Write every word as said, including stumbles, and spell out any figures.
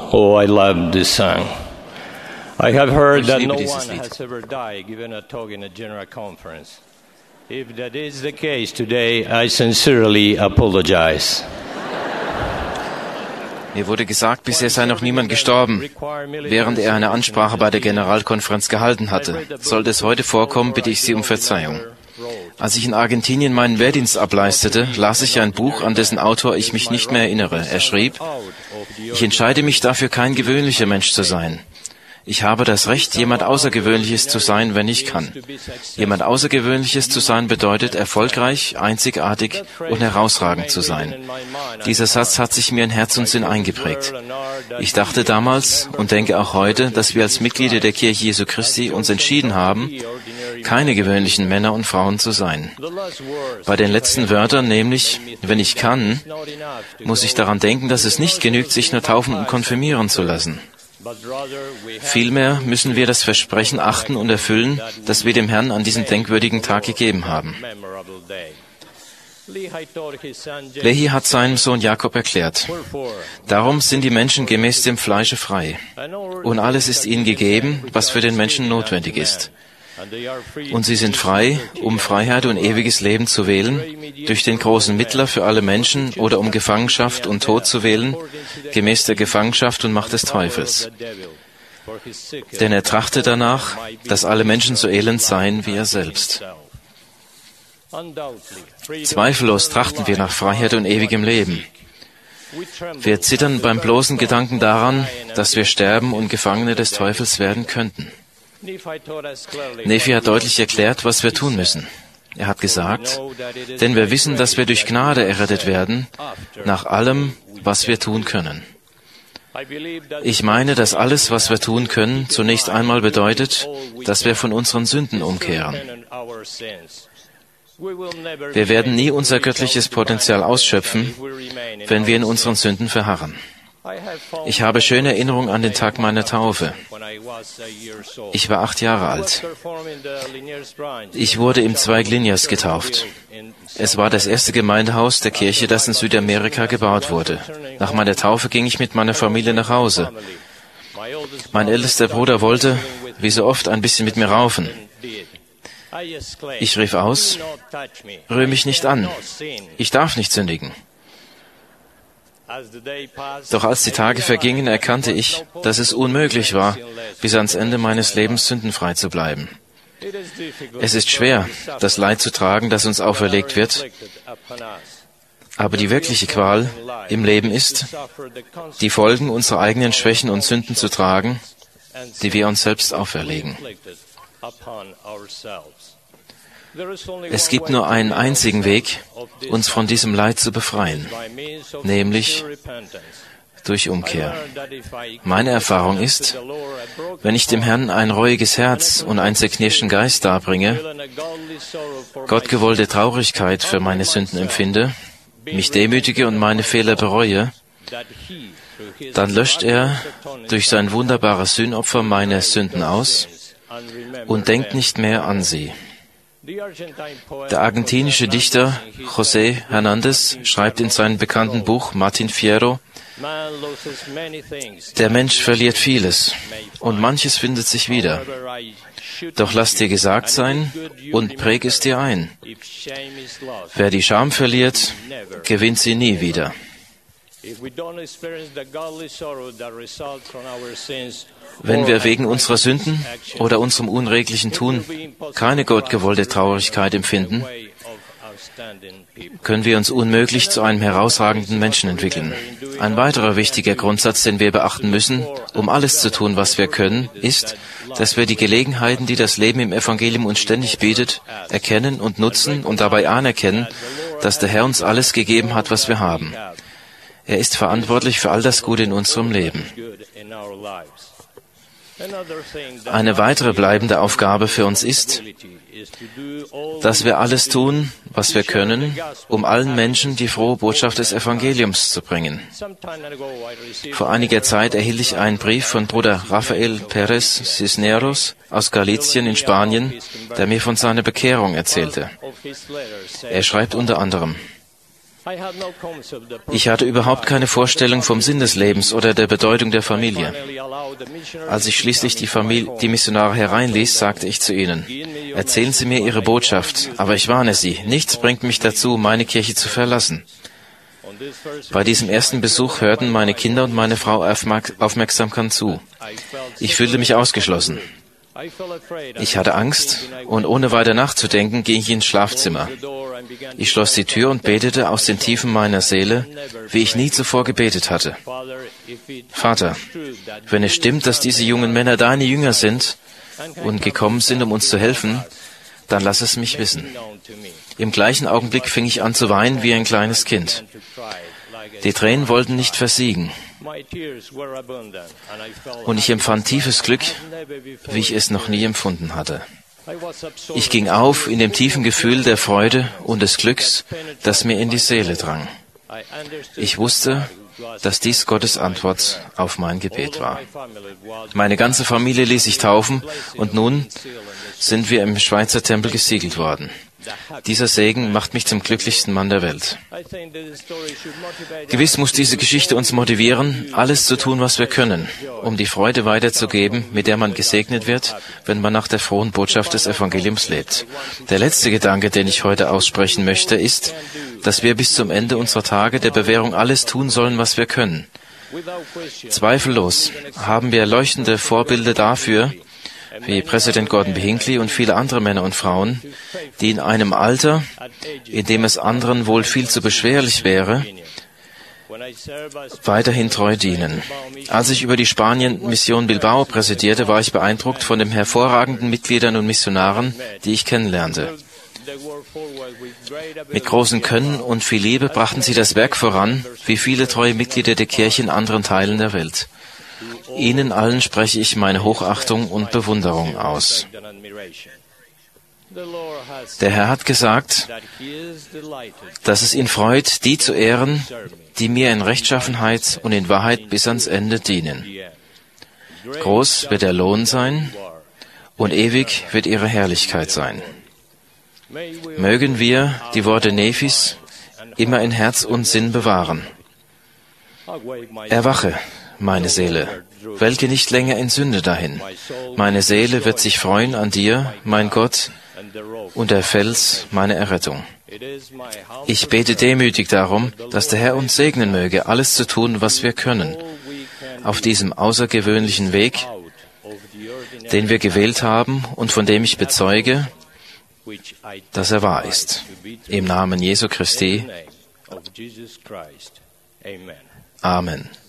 Oh, I love this song. I have heard Ich that liebe no dieses one Lied. has ever died given a talk in a general conference. If that is the case today, I sincerely apologize. Mir wurde gesagt, bisher sei noch niemand gestorben, während er eine Ansprache bei der Generalkonferenz gehalten hatte. Sollte es heute vorkommen, bitte ich Sie um Verzeihung. Als ich in Argentinien meinen Wehrdienst ableistete, las ich ein Buch, an dessen Autor ich mich nicht mehr erinnere. Er schrieb: Ich entscheide mich dafür, kein gewöhnlicher Mensch zu sein. Ich habe das Recht, jemand Außergewöhnliches zu sein, wenn ich kann. Jemand Außergewöhnliches zu sein bedeutet, erfolgreich, einzigartig und herausragend zu sein. Dieser Satz hat sich mir in Herz und Sinn eingeprägt. Ich dachte damals und denke auch heute, dass wir als Mitglieder der Kirche Jesu Christi uns entschieden haben, keine gewöhnlichen Männer und Frauen zu sein. Bei den letzten Wörtern, nämlich, wenn ich kann, muss ich daran denken, dass es nicht genügt, sich nur taufen und konfirmieren zu lassen. Vielmehr müssen wir das Versprechen achten und erfüllen, das wir dem Herrn an diesem denkwürdigen Tag gegeben haben. Lehi hat seinem Sohn Jakob erklärt: Darum sind die Menschen gemäß dem Fleische frei, und alles ist ihnen gegeben, was für den Menschen notwendig ist. Und sie sind frei, um Freiheit und ewiges Leben zu wählen, durch den großen Mittler für alle Menschen, oder um Gefangenschaft und Tod zu wählen, gemäß der Gefangenschaft und Macht des Teufels. Denn er trachtet danach, dass alle Menschen so elend seien wie er selbst. Zweifellos trachten wir nach Freiheit und ewigem Leben. Wir zittern beim bloßen Gedanken daran, dass wir sterben und Gefangene des Teufels werden könnten. Nephi hat deutlich erklärt, was wir tun müssen. Er hat gesagt: Denn wir wissen, dass wir durch Gnade errettet werden, nach allem, was wir tun können. Ich meine, dass alles, was wir tun können, zunächst einmal bedeutet, dass wir von unseren Sünden umkehren. Wir werden nie unser göttliches Potenzial ausschöpfen, wenn wir in unseren Sünden verharren. Ich habe schöne Erinnerungen an den Tag meiner Taufe. Ich war acht Jahre alt. Ich wurde im Zweig Linyas getauft. Es war das erste Gemeindehaus der Kirche, das in Südamerika gebaut wurde. Nach meiner Taufe ging ich mit meiner Familie nach Hause. Mein ältester Bruder wollte, wie so oft, ein bisschen mit mir raufen. Ich rief aus: Rühr mich nicht an. Ich darf nicht sündigen. Doch als die Tage vergingen, erkannte ich, dass es unmöglich war, bis ans Ende meines Lebens sündenfrei zu bleiben. Es ist schwer, das Leid zu tragen, das uns auferlegt wird, aber die wirkliche Qual im Leben ist, die Folgen unserer eigenen Schwächen und Sünden zu tragen, die wir uns selbst auferlegen. Es gibt nur einen einzigen Weg, uns von diesem Leid zu befreien, nämlich durch Umkehr. Meine Erfahrung ist, wenn ich dem Herrn ein reuiges Herz und einen zerknirschten Geist darbringe, gottgewollte Traurigkeit für meine Sünden empfinde, mich demütige und meine Fehler bereue, dann löscht er durch sein wunderbares Sühnopfer meine Sünden aus und denkt nicht mehr an sie. Der argentinische Dichter José Hernández schreibt in seinem bekannten Buch Martin Fierro: Der Mensch verliert vieles und manches findet sich wieder. Doch lass dir gesagt sein und präg es dir ein: Wer die Scham verliert, gewinnt sie nie wieder. Wenn wir wegen unserer Sünden oder unserem unreglichen Tun keine gottgewollte Traurigkeit empfinden, können wir uns unmöglich zu einem herausragenden Menschen entwickeln. Ein weiterer wichtiger Grundsatz, den wir beachten müssen, um alles zu tun, was wir können, ist, dass wir die Gelegenheiten, die das Leben im Evangelium uns ständig bietet, erkennen und nutzen und dabei anerkennen, dass der Herr uns alles gegeben hat, was wir haben. Er ist verantwortlich für all das Gute in unserem Leben. Eine weitere bleibende Aufgabe für uns ist, dass wir alles tun, was wir können, um allen Menschen die frohe Botschaft des Evangeliums zu bringen. Vor einiger Zeit erhielt ich einen Brief von Bruder Rafael Pérez Cisneros aus Galicien in Spanien, der mir von seiner Bekehrung erzählte. Er schreibt unter anderem: Ich hatte überhaupt keine Vorstellung vom Sinn des Lebens oder der Bedeutung der Familie. Als ich schließlich die, Familie, die Missionare hereinließ, sagte ich zu ihnen, erzählen Sie mir Ihre Botschaft, aber ich warne Sie, nichts bringt mich dazu, meine Kirche zu verlassen. Bei diesem ersten Besuch hörten meine Kinder und meine Frau aufmerksam zu. Ich fühlte mich ausgeschlossen. Ich hatte Angst und ohne weiter nachzudenken ging ich ins Schlafzimmer. Ich schloss die Tür und betete aus den Tiefen meiner Seele, wie ich nie zuvor gebetet hatte. Vater, wenn es stimmt, dass diese jungen Männer deine Jünger sind und gekommen sind, um uns zu helfen, dann lass es mich wissen. Im gleichen Augenblick fing ich an zu weinen wie ein kleines Kind. Die Tränen wollten nicht versiegen. Und ich empfand tiefes Glück, wie ich es noch nie empfunden hatte. Ich ging auf in dem tiefen Gefühl der Freude und des Glücks, das mir in die Seele drang. Ich wusste, dass dies Gottes Antwort auf mein Gebet war. Meine ganze Familie ließ sich taufen und nun sind wir im Schweizer Tempel gesiegelt worden. Dieser Segen macht mich zum glücklichsten Mann der Welt. Gewiss muss diese Geschichte uns motivieren, alles zu tun, was wir können, um die Freude weiterzugeben, mit der man gesegnet wird, wenn man nach der frohen Botschaft des Evangeliums lebt. Der letzte Gedanke, den ich heute aussprechen möchte, ist, dass wir bis zum Ende unserer Tage der Bewährung alles tun sollen, was wir können. Zweifellos haben wir leuchtende Vorbilder dafür, wie Präsident Gordon B. Hinckley und viele andere Männer und Frauen, die in einem Alter, in dem es anderen wohl viel zu beschwerlich wäre, weiterhin treu dienen. Als ich über die Spanien-Mission Bilbao präsidierte, war ich beeindruckt von den hervorragenden Mitgliedern und Missionaren, die ich kennenlernte. Mit großem Können und viel Liebe brachten sie das Werk voran, wie viele treue Mitglieder der Kirche in anderen Teilen der Welt. Ihnen allen spreche ich meine Hochachtung und Bewunderung aus. Der Herr hat gesagt, dass es ihn freut, die zu ehren, die mir in Rechtschaffenheit und in Wahrheit bis ans Ende dienen. Groß wird der Lohn sein und ewig wird ihre Herrlichkeit sein. Mögen wir die Worte Nephis immer in Herz und Sinn bewahren. Erwache, meine Seele, welke nicht länger in Sünde dahin. Meine Seele wird sich freuen an dir, mein Gott, und der Fels, meine Errettung. Ich bete demütig darum, dass der Herr uns segnen möge, alles zu tun, was wir können, auf diesem außergewöhnlichen Weg, den wir gewählt haben und von dem ich bezeuge, dass er wahr ist. Im Namen Jesu Christi. Amen.